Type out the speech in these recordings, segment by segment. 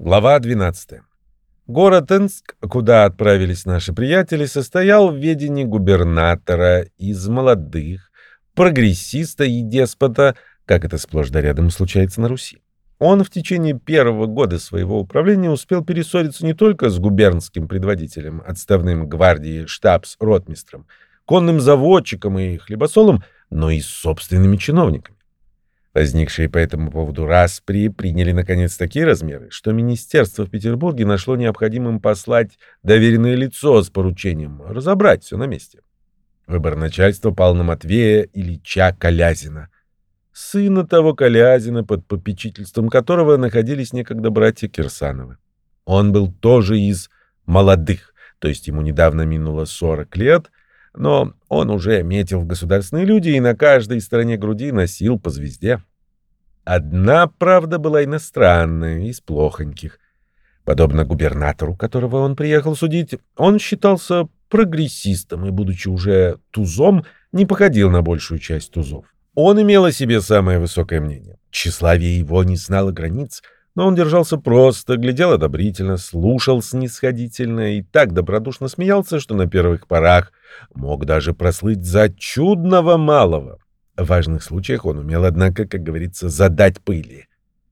Глава 12. Город Энск, куда отправились наши приятели, состоял в ведении губернатора из молодых, прогрессиста и деспота, как это сплошь да рядом случается на Руси. Он в течение первого года своего управления успел перессориться не только с губернским предводителем, отставным гвардии штабс-ротмистром, конным заводчиком и хлебосолом, но и с собственными чиновниками. Возникшие по этому поводу распри приняли, наконец, такие размеры, что министерство в Петербурге нашло необходимым послать доверенное лицо с поручением разобрать все на месте. Выбор начальства пал на Матвея Ильича Колязина, сына того Колязина, под попечительством которого находились некогда братья Кирсановы. Он был тоже из молодых, то есть ему недавно минуло 40 лет, но он уже метил в государственные люди и на каждой стороне груди носил по звезде. Одна правда была иностранная, из плохоньких. Подобно губернатору, которого он приехал судить, он считался прогрессистом и, будучи уже тузом, не походил на большую часть тузов. Он имел о себе самое высокое мнение. Тщеславие его не знало границ, но он держался просто, глядел одобрительно, слушал снисходительно и так добродушно смеялся, что на первых порах мог даже прослыть за чудного малого. В важных случаях он умел, однако, как говорится, задать пыли.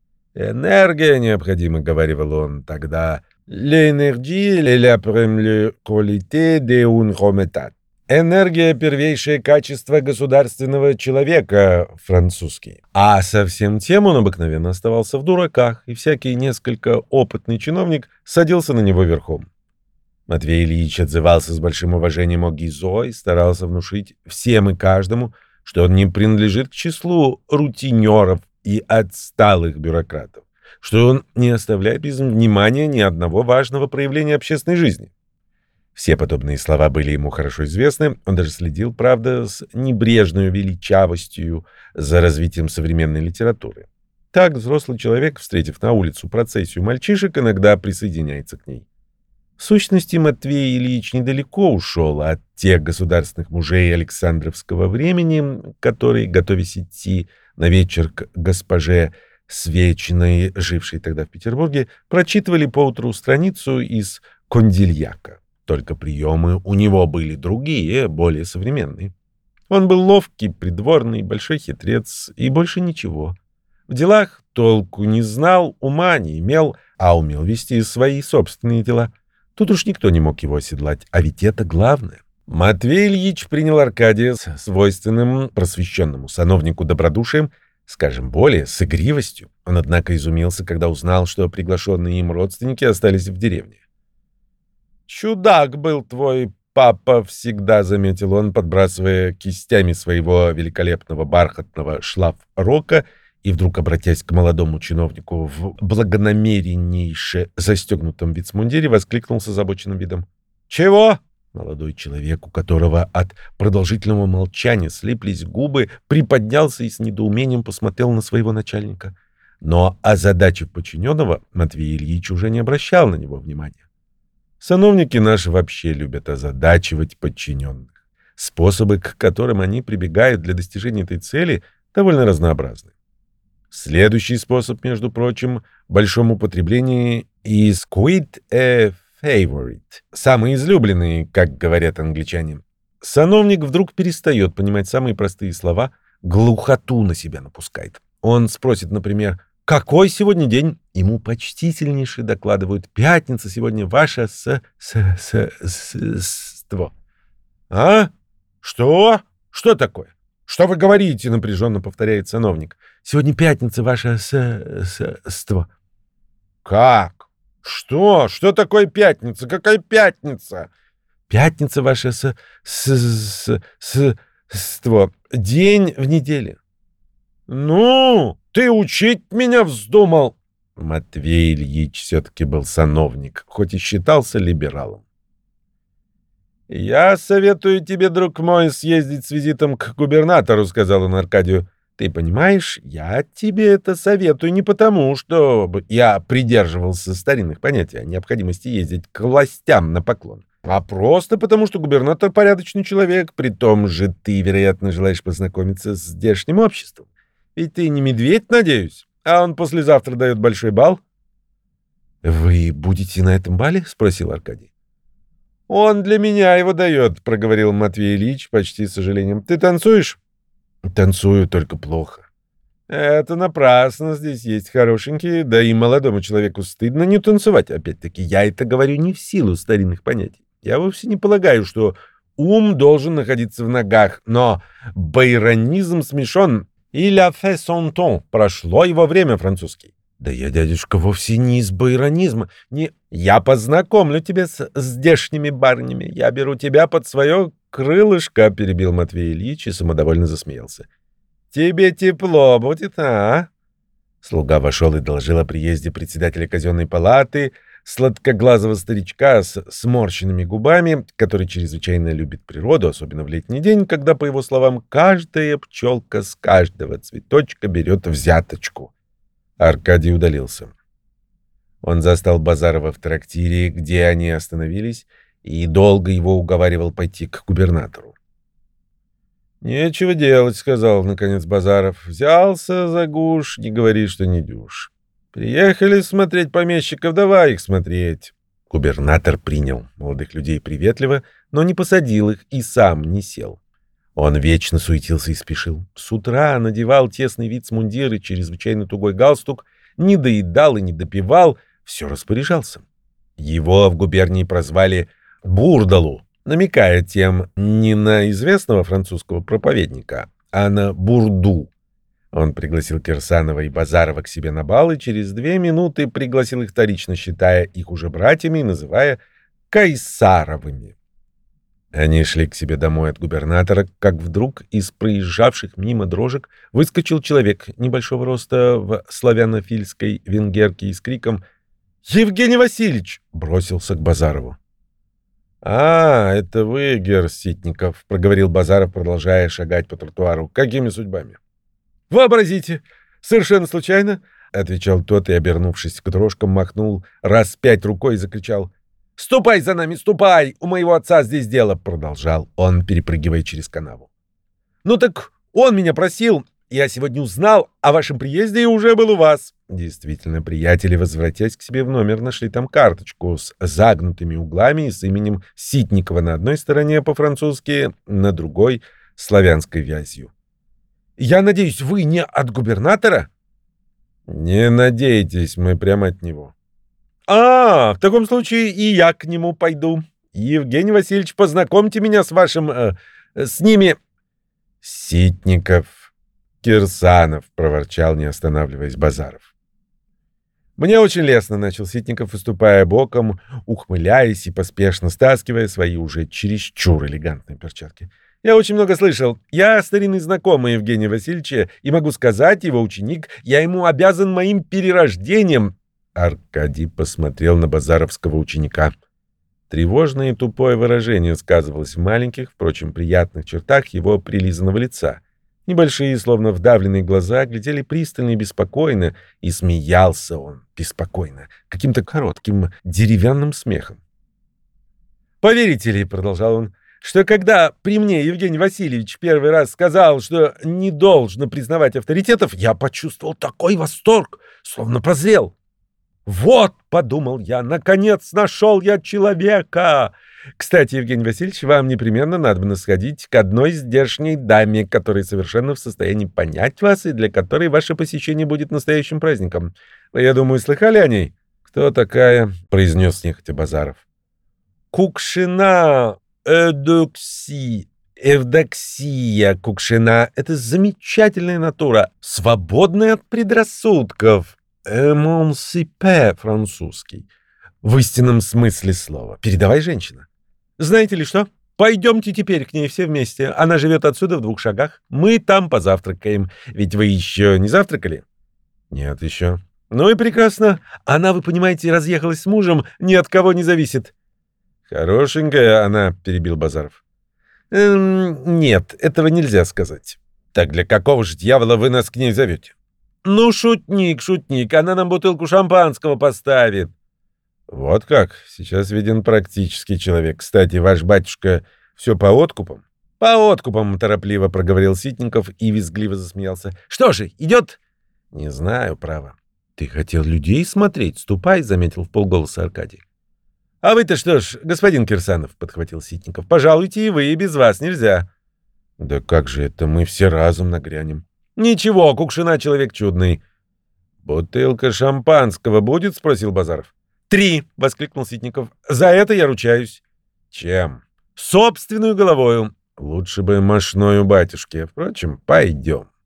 «Энергия необходима», — говаривал он тогда. «L'énergie est la première qualité d'un homme état». «Энергия — первейшее качество государственного человека», французский. А совсем тем он обыкновенно оставался в дураках, и всякий несколько опытный чиновник садился на него верхом. Матвей Ильич отзывался с большим уважением о Гизо и старался внушить всем и каждому, что он не принадлежит к числу рутинеров и отсталых бюрократов, что он не оставляет без внимания ни одного важного проявления общественной жизни. Все подобные слова были ему хорошо известны, он даже следил, правда, с небрежной величавостью за развитием современной литературы. Так взрослый человек, встретив на улицу процессию мальчишек, иногда присоединяется к ней. В сущности, Матвей Ильич недалеко ушел от тех государственных мужей Александровского времени, которые, готовясь идти на вечер к госпоже Свечиной, жившей тогда в Петербурге, прочитывали поутру страницу из Кондильяка. Только приемы у него были другие, более современные. Он был ловкий, придворный, большой хитрец и больше ничего. В делах толку не знал, ума не имел, а умел вести свои собственные дела. Тут уж никто не мог его оседлать, а ведь это главное. Матвей Ильич принял Аркадия с свойственным просвещенному сановнику добродушием, скажем, более с игривостью. Он, однако, изумился, когда узнал, что приглашенные им родственники остались в деревне. «Чудак был твой папа всегда», — заметил он, подбрасывая кистями своего великолепного бархатного шлафрока, и вдруг, обратясь к молодому чиновнику в благонамереннейше застегнутом вицмундире, воскликнул с озабоченным видом. «Чего?» Молодой человек, у которого от продолжительного молчания слиплись губы, приподнялся и с недоумением посмотрел на своего начальника. Но, озадачив подчиненного, Матвей Ильич уже не обращал на него внимания. Сановники наши вообще любят озадачивать подчиненных. Способы, к которым они прибегают для достижения этой цели, довольно разнообразны. Следующий способ, между прочим, в большом употреблении is quite a favorite. Самый излюбленный, как говорят англичане. Сановник вдруг перестает понимать самые простые слова, глухоту на себя напускает. Он спросит, например, «Какой сегодня день?» Ему почтительнейше докладывают, «Пятница сегодня ваша ство». «А? Что? Что такое? Что вы говорите?» — напряженно повторяет сановник. «Сегодня пятница ваша ство». «Как? Что? Что такое пятница? Какая пятница?» «Пятница ваша ство. День в неделе». «Ну, ты учить меня вздумал?» Матвей Ильич все-таки был сановник, хоть и считался либералом. «Я советую тебе, друг мой, съездить с визитом к губернатору», — сказал он Аркадию. «Ты понимаешь, я тебе это советую не потому, что я придерживался старинных понятий о необходимости ездить к властям на поклон, а просто потому, что губернатор порядочный человек, при том же ты, вероятно, желаешь познакомиться с здешним обществом. Ведь ты не медведь, надеюсь, а он послезавтра дает большой бал». «Вы будете на этом бале?» — спросил Аркадий. «Он для меня его дает», — проговорил Матвей Ильич почти с сожалением. «Ты танцуешь?» «Танцую, только плохо». «Это напрасно, здесь есть хорошенькие, да и молодому человеку стыдно не танцевать. Опять-таки, я это говорю не в силу старинных понятий. Я вовсе не полагаю, что ум должен находиться в ногах, но байронизм смешон, il a fait son temps, прошло его время, французский». «Да я, дядюшка, вовсе не из байронизма, не...» «Я познакомлю тебя с здешними барынями, я беру тебя под свое крылышко», — перебил Матвей Ильич и самодовольно засмеялся. «Тебе тепло будет, а?» Слуга вошел и доложил о приезде председателя казенной палаты, сладкоглазого старичка с сморщенными губами, который чрезвычайно любит природу, особенно в летний день, когда, по его словам, каждая пчелка с каждого цветочка берет взяточку. Аркадий удалился. Он застал Базарова в трактире, где они остановились, и долго его уговаривал пойти к губернатору. «Нечего делать», — сказал, наконец, Базаров. «Взялся за гуш, не говори, что не дюж. Приехали смотреть помещиков, давай их смотреть». Губернатор принял молодых людей приветливо, но не посадил их и сам не сел. Он вечно суетился и спешил. С утра надевал тесный вицмундир и чрезвычайно тугой галстук, не доедал и не допивал, все распоряжался. Его в губернии прозвали «Бурдалу», намекая тем не на известного французского проповедника, а на Бурду. Он пригласил Кирсанова и Базарова к себе на бал и через 2 минуты пригласил их вторично, считая их уже братьями и называя Кайсаровыми. Они шли к себе домой от губернатора, как вдруг из проезжавших мимо дрожек выскочил человек небольшого роста в славянофильской венгерке и с криком «Евгений Васильевич!» бросился к Базарову. «А, это вы, герр Ситников», — проговорил Базаров, продолжая шагать по тротуару. «Какими судьбами?» «Вообразите, совершенно случайно», — отвечал тот и, обернувшись к дрожкам, махнул раз 5 рукой и закричал. «Ступай за нами, ступай! У моего отца здесь дело!» — продолжал он, перепрыгивая через канаву. «Ну так он меня просил. Я сегодня узнал о вашем приезде и уже был у вас». Действительно, приятели, возвратясь к себе в номер, нашли там карточку с загнутыми углами и с именем Ситникова на одной стороне по-французски, на другой — славянской вязью. «Я надеюсь, вы не от губернатора?» «Не надейтесь, мы прямо от него». «А, в таком случае и я к нему пойду. Евгений Васильевич, познакомьте меня с вашим... с ними...» «Ситников, Кирсанов», — проворчал, не останавливаясь, Базаров. «Мне очень лестно», — начал Ситников, выступая боком, ухмыляясь и поспешно стаскивая свои уже чересчур элегантные перчатки. «Я очень много слышал. Я старинный знакомый Евгения Васильевича, и могу сказать, его ученик, я ему обязан моим перерождением». Аркадий посмотрел на базаровского ученика. Тревожное и тупое выражение сказывалось в маленьких, впрочем, приятных чертах его прилизанного лица. Небольшие, словно вдавленные глаза, глядели пристально и беспокойно, и смеялся он беспокойно, каким-то коротким деревянным смехом. «Поверите ли, — продолжал он, — что когда при мне Евгений Васильевич первый раз сказал, что не должно признавать авторитетов, я почувствовал такой восторг, словно прозрел. «Вот, — подумал я, — наконец нашел я человека! Кстати, Евгений Васильевич, вам непременно надо сходить к одной здешней даме, которая совершенно в состоянии понять вас и для которой ваше посещение будет настоящим праздником. Вы, я думаю, слыхали о ней?» «Кто такая?» — произнес нехотя Базаров. «Кукшина Евдоксия Кукшина — это замечательная натура, свободная от предрассудков». «Эмансипе» французский. В истинном смысле слова. Передовая женщина. Знаете ли что? Пойдемте теперь к ней все вместе. Она живет отсюда в 2 шагах. Мы там позавтракаем. Ведь вы еще не завтракали? Нет еще. Ну и прекрасно. Она, вы понимаете, разъехалась с мужем, ни от кого не зависит. Хорошенькая она, перебил Базаров. Нет, этого нельзя сказать. Так для какого же дьявола вы нас к ней зовете? «Ну, шутник, шутник, она нам бутылку шампанского поставит». «Вот как? Сейчас виден практический человек. Кстати, ваш батюшка все по откупам?» «По откупам», — торопливо проговорил Ситников и визгливо засмеялся. «Что же, идет?» «Не знаю, право». Ты хотел людей смотреть? Ступай, — заметил вполголоса Аркадий. — А вы-то что ж, господин Кирсанов, — подхватил Ситников, — пожалуйте и вы, без вас нельзя. — Да как же это, мы все разом нагрянем. — Ничего, Кукшина человек чудный. — Бутылка шампанского будет? — спросил Базаров. — 3, — воскликнул Ситников. — За это я ручаюсь. — Чем? — Собственную головою. Лучше бы мошной у батюшки. Впрочем, пойдем.